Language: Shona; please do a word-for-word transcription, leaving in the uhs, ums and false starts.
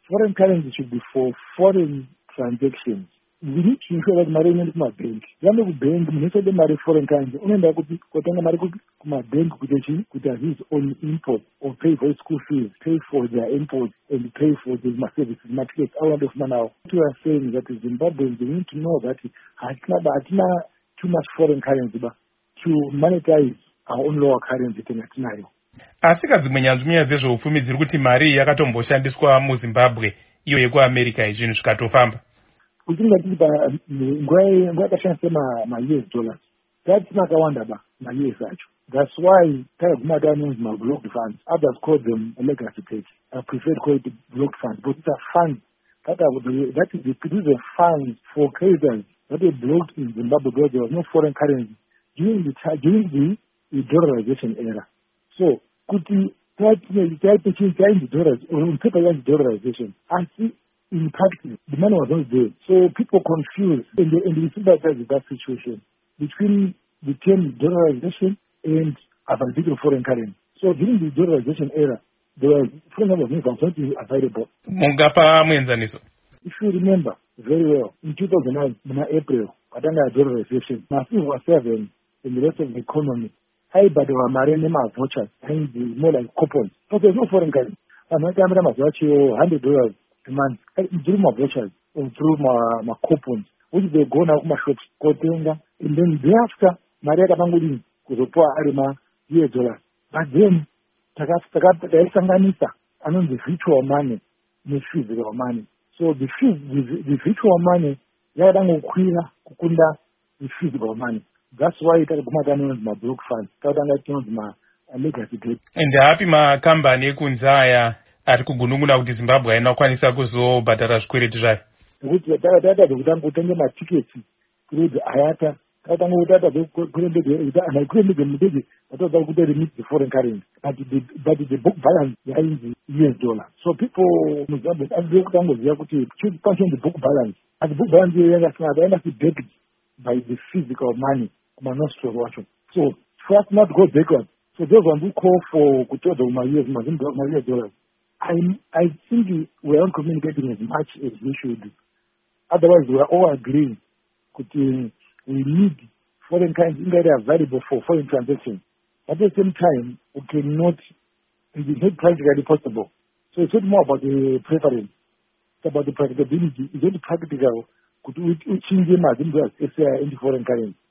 foreign currency should be for foreign transactions. We need to ensure that money is my bank. Yambe ku bank munese the money foreign currency. Unaenda kuti kotenga mari ku ma bank kuti kuti his own import or pay for school fees, pay for their imports and pay for the services market. I want of now. We are saying that Zimbabweans, they need to know that hatina hatina too much foreign currency but to monetize our own local currency tinatinayo. Asika dzimwe nyanzvi dzezveupfumi dziri kuti mari yakatomboshandiswa muZimbabwe iyo yekuAmerica izvinhu zvikatofamba. Utingati nguva yakashandisa ma-U S dollars tatina akawanda ba ma-U S acho. That's why takaguma tanonzi ma-blocked funds. Others call them a legacy pledge. I prefer to call it blocked funds, but it's a fund that, are, that is the funds for creditors that were blocked in Zimbabwe because there was no foreign currency during the during the, the dollarization era. So kuti taiti change the dollars or on paper the dollarization. I see in practice the money was not there. So people confused and they, and they sympathize with that situation between the term dollarization and availability of foreign currency. So during the dollarization era, there were foreign currency was not available. Mungapa mwenzaniso. If you remember very well, in two thousand nine, in April, Katanga dollarization, Massive was seven in the rest of the economy. High by the Marine vouchers, and the more like coupons. But there's no foreign currency. I'm not going to watch you one hundred dollars a month through my vouchers or through my, my coupons, which they go now to my shops, Kotenga, and then thereafter, Maria Banguli, Kuzopoa Arima, U S dollars. But then, there is some money, and then the virtual money, the physical money. So the, the, the virtual money, Yadango Kuina, Kukunda, the physical money. That's why it is my block fund. my legacy debt. And the happy ma company kunzaya ari kugununguna kuti Zimbabwe inokwanisa kuzobhadhara zvikwereti zvayo. Kuti takatata kutanga kutenga matiketi kuti ayata takatanga kutata kurembedza ana kurembedza mudege atoda kuti remit the foreign currency but the but the book balance yainzi U S dollar. So people Zimbabwe azwe kutangoziva kuti should function the book balance. And the book balance yakasina yaenda backed by the physical money. So for us not go backwards. So those ones who call for kutoda my U S dollars. I I think we aren't communicating as much as we should. Otherwise, we are all agreeing that we need foreign currency available for foreign transactions. At the same time, we cannot, it is not practically possible. So it's not more about the preference. It's about the practicability. It's not practical. Could we change them as in foreign currency?